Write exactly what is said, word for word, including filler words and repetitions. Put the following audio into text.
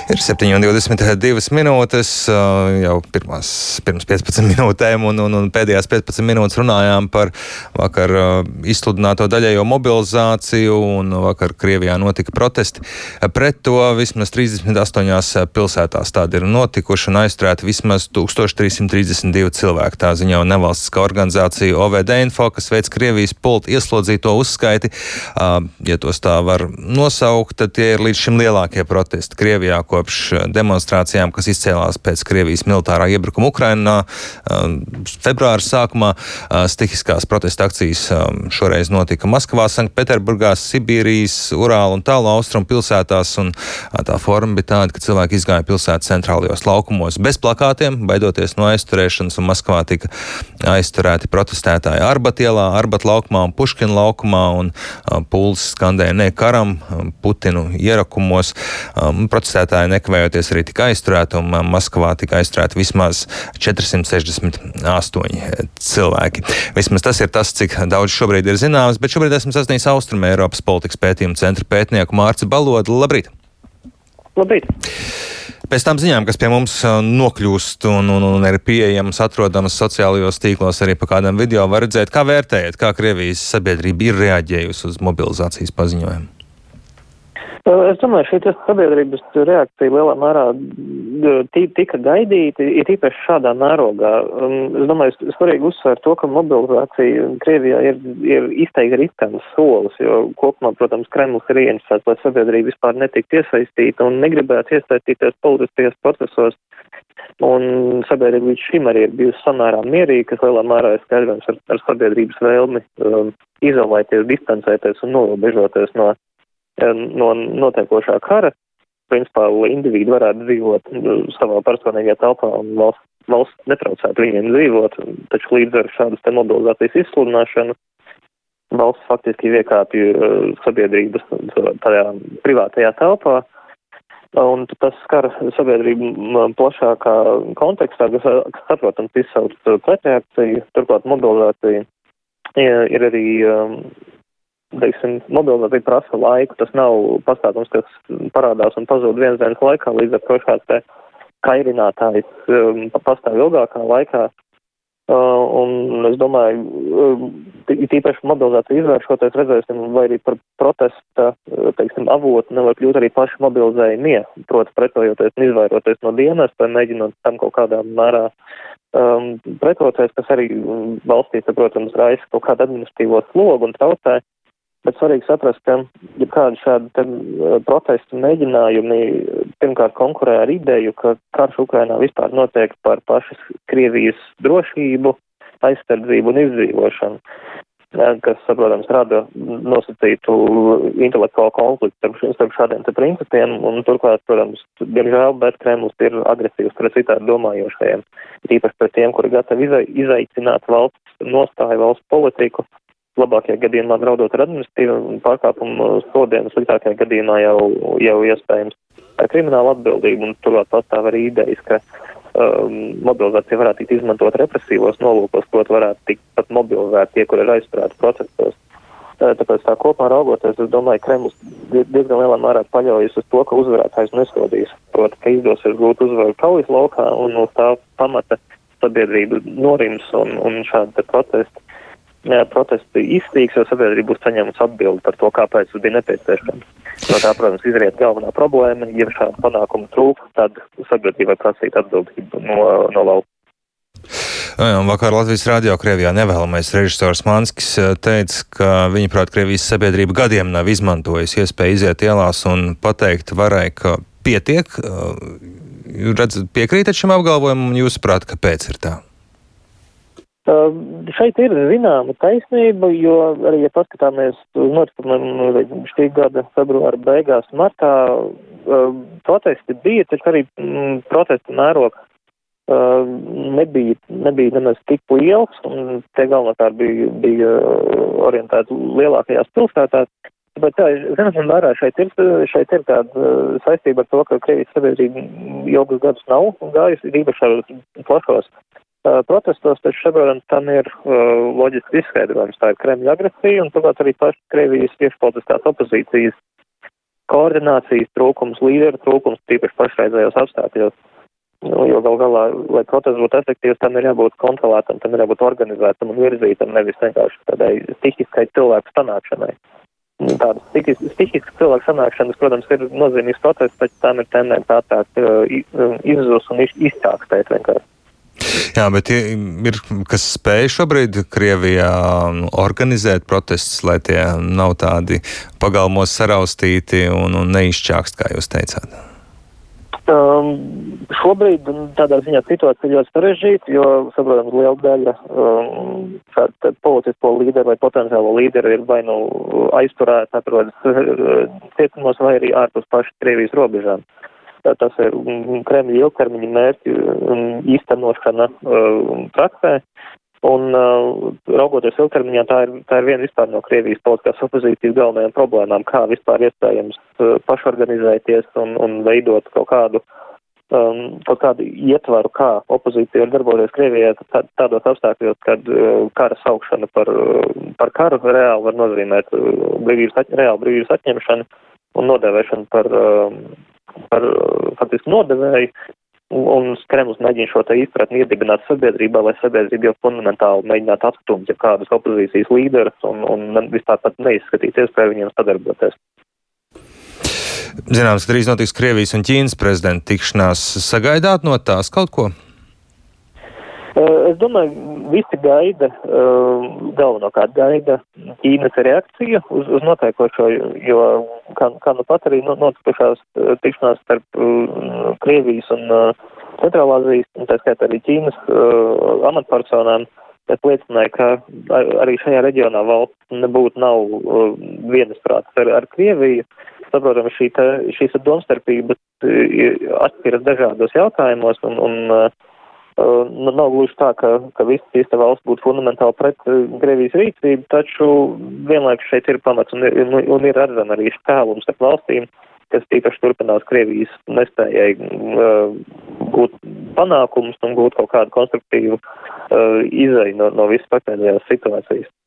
Ir septiņi un divdesmit divas minūtes, jau pirmās, pirms piecpadsmit minūtēm, un, un, un pēdējās piecpadsmit minūtes runājām par vakar izsludināto daļējo mobilizāciju, un vakar Krievijā notika protesti. Pret to vismaz trīsdesmit astoņās pilsētās tādi ir notikuši un aizturēti vismaz tūkstoš trīs simt trīsdesmit divi cilvēki. Tā ziņo nevalstiskā organizācija O V D Info, kas veic Krievijas politi ieslodzīto uzskaiti. Ja tos tā var nosaukt, tad tie ir līdz šim lielākie protesti Krievijā kopš demonstrācijām, kas izcēlās pēc Krievijas militārā iebrukuma Ukrainā februāra sākumā. Stihiskās protesta akcijas šoreiz notika Maskavā, Sanktpēterburgā, Sibīrijas, Urāla un tālu austrumu pilsētās, un tā forma bija tāda, ka cilvēki izgāja pilsētas centrālajos laukumos bez plakātiem, baidoties no aizturēšanas, un Maskavā tika aizturēti protestētāji Arbat ielā, Arbat laukumā un Puškina laukumā, un pulsi skandēja ne karam, Putinu ierakumos. Protestētāji nekavējoties arī tika aizturēti, un Maskavā tika aizturēti vismaz četrsimt sešdesmit astoņi cilvēki. Vismaz tas ir tas, cik daudz šobrīd ir zināms, bet šobrīd esmu sasniedzis Austruma Eiropas politikas pētījumu centra pētnieku Mārci Balodu. Labrīt! Labrīt! Pēc tām ziņām, kas pie mums nokļūst un, un, un ir pieejamas, atrodamas sociālajos tīklos, arī pa kādam video var redzēt, kā vērtējat, kā Krievijas sabiedrība ir reaģējusi uz mobilizācijas paziņojumu? Es domāju, šī sabiedrības reakcija lielā mērā tika gaidīta, ir īpaši šādā mērogā. Es domāju, svarīgi uzsvērt to, ka mobilizācija Krievijā ir, ir izteikti riskants solis, jo kopumā, protams, Kremlis ir ieinteresēts, lai sabiedrība vispār netiktu iesaistīta un negribētu iesaistīties politiskajos procesos. Un sabiedrība līdz šim arī ir bijusi samērā mierīga, kas lielā mērā ir skaidrojams ar, ar sabiedrības vēlmi um, izolēties, distancēties un norobežoties no no notiekošā kara. Principā indivīdi varētu dzīvot savā personīgajā telpā un valsts, valsts netraucētu viņiem dzīvot, taču līdz ar šādas te mobilizācijas izsludināšanu valsts faktiski iekāpja sabiedrības tajā privātajā telpā, un tas skar sabiedrību plašākā kontekstā, kas, kas saprotams izsauc pretreakciju, turklāt mobilizācija ir arī teiksim, mobilizācija prasa laiku, tas nav pastāvums, kas parādās un pazūd viens dienas laikā, līdz ar to šāds te kairinātājs um, pastāv ilgākā laikā. Uh, un es domāju, uh, tīpaši mobilizācija izvēršoties, redzēsim, vai arī par protesta, teiksim, avotu nevar kļūt arī paši mobilizējumie, proti pretojoties un izvairoties no dienas, vai mēģinot tam kaut kādā mērā um, pretoties, kas arī valstī, protams, raisa kaut kādu administratīvo slogu un traucē. Bet svarīgi saprast, ka ja kādi šādi protestu mēģinājumi pirmkārt konkurē ar ideju, ka karš Ukrainā vispār notiek par pašas Krievijas drošību, aizsardzību un izdzīvošanu, kas, protams, rada nosacītu intelektuālu konfliktu starp, starp šādiem te principiem, un turklāt, protams, diemžēl, bet Kremlis ir agresīvs pret citādi domājošajiem, īpaši pret tiem, kuri gatavi izai, izaicināt valsts nostāju, valsts politiku. Labākajā gadījumā draudot ar administratīvu pārkāpumu sodiem, sliktākajā gadījumā jau, jau iespējams krimināla atbildība, un turklāt pastāv arī idejas, ka um, mobilizācija varētu tikt izmantot represīvos nolūkos, proti varētu tikt pat mobilizēt tie, kur ir aizturēti procesos. Tāpēc tā kopā raugoties, es domāju, Kremlis diezgan lielā mērā paļaujas uz to, ka uzvarētājs nesodīs. Proti, ka izdosies gūt uzvaru kaujas laukā un uz tā pamata sabiedrība norims un, un šādi te protesti. protesti izstīgs, jo sabiedrība būs saņēmusi atbildi par to, kāpēc tas bija nepieciešams. No tā, protams, izriet galvenā problēma, ja šāda panākuma trūkst, tad sabiedrībai prasīt atbildību no, no lauka. Vakar Latvijas radio Krievijā nevēlamais režisors Manskis teica, ka viņa prāt Krievijas sabiedrība gadiem nav izmantojusi iespēju iziet ielās un pateikt varai, ka pietiek. Redzat, piekrītat šim apgalvojumam un jūs prāt, kāpēc ir tā? Uh, šeit ir zināma taisnība, jo arī, ja paskatāmies uz notikumiem šī gada februāra beigās, martā, uh, protesti bija, taču arī mm, protesta mērogs uh, nebija, nebija nemaz tik liels, un tie galvenokārt bija, bija orientēti lielākajās pilsētās. Bet tā, zinām, vērā šeit ir, šeit ir tāda saistība ar to, ka Krievijas sabiedrība ilgus gadus nav gājusi, īpaši ar plašos protestos, taču šobrīd tam ir uh, loģiski izskaidrojums. Tā ir Kremļa agresija un turklāt arī paši Krievijas iekšpolitiskās opozīcijas koordinācijas trūkums, līderu trūkums, tīpaši pašreizējos apstākļos. Nu, jo gal galā, lai protests būtu efektīvs, tam ir jābūt kontrolētam, tam ir jābūt organizētam un virzītam, nevis vienkārši tādai stihiskai cilvēku sanākšanai. Tādas stihiskas cilvēku sanākšanas, protams, ir nozīmīgs protests, taču tām ir tendence ātrāk izzus un izķākstēt vienkārši. Jā, bet ir, kas spēj šobrīd Krievijā organizēt protestus, lai tie nav tādi pagalmos saraustīti un, un neizčākst, kā jūs teicāt? Um, šobrīd tādā ziņā situācija ir ļoti sarežģīta, jo, saprotams, liela daļa um, šādu politisko līderu vai potenciālo līderu ir vai nu aizturēta, atrodas cietumos vai arī ārpus paši Krievijas robežām. Tas ir Kremļa ilgtermiņa mērķu īstenošana uh, praksē, un uh, raugoties ilgtermiņā, tā ir, tā ir viena vispār no Krievijas politiskās opozīcijas galvenajām problēmām, kā vispār iespējams uh, pašorganizēties un, un veidot kaut kādu, um, kaut kādu ietvaru, kā opozīcija var darboties Krievijā tā, tādos apstākļos, kad uh, kara saukšana par, uh, par karu reāli var nozīmēt uh, brīvības, at, reāli brīvības atņemšanu un nodēvēšanu par, uh, par uh, faktiski nodevēju. Un Kremlis mēģina šo te izpratni iedibināt sabiedrībā, lai sabiedrība jau fundamentāli mēģinātu atstumt jau kādus opozīcijas līderus un, un vispār pat neizskatīt iespēju viņiem sadarboties. Zināms, ka drīz notiks Krievijas un Ķīnas prezidenta tikšanās. Sagaidāt no tās kaut ko? Es domāju, visi gaida, galvenokārt gaida Ķīnas reakciju uz, uz notiekošo, jo kā, kā nu pat arī notikušās tikšanās starp Krievijas un Centrālāzijas, un tā skaitā arī Ķīnas amatpersonām, tas liecināja, ka arī šajā reģionā valsts nebūtu nav vienasprāts ar, ar Krieviju. Saprotams, šī te, šīs domstarpības atšķiras dažādos jautājumos, un, un Uh, nu, nav gluži tā, ka, ka visas šīs valsts būtu fundamentāli pret uh, Krievijas rīcību, taču vienlaikus šeit ir pamats un ir, un, un ir redzama arī šķēlums ar valstīm, kas tīpaši turpinās Krievijas nespējai uh, gūt panākumus un gūt kaut kādu konstruktīvu uh, izeju no, no visas pašreizējās situācijas.